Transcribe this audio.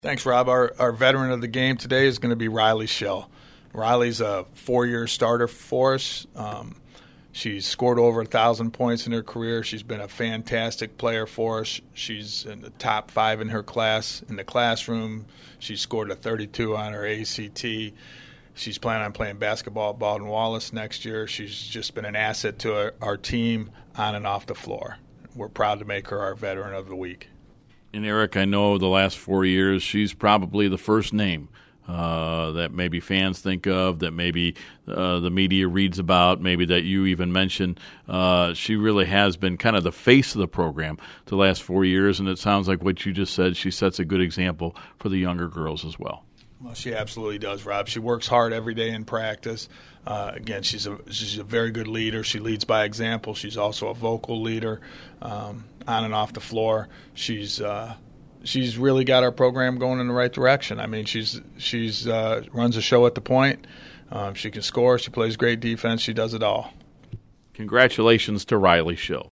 Thanks, Rob. Our veteran of the game today is going to be Riley Schill. Riley's a 4-year starter for us. She's scored over 1,000 points in her career. She's been a fantastic player for us. She's in the top 5 in her class. In the classroom, she scored a 32 on her ACT. She's planning on playing basketball at Baldwin-Wallace next year. She's just been an asset to our team on and off the floor. We're proud to make her our veteran of the week. And Eric, I know the last 4 years, she's probably the first name that maybe fans think of, that maybe the media reads about, maybe that you even mentioned. She really has been kind of the face of the program the last 4 years, and it sounds like what you just said, she sets a good example for the younger girls as well. Well, she absolutely does, Rob. She works hard every day in practice. Again, she's a very good leader. She leads by example. She's also a vocal leader on and off the floor. She's really got our program going in the right direction. I mean, she's runs a show at the point. She can score. She plays great defense. She does it all. Congratulations to Riley Schill.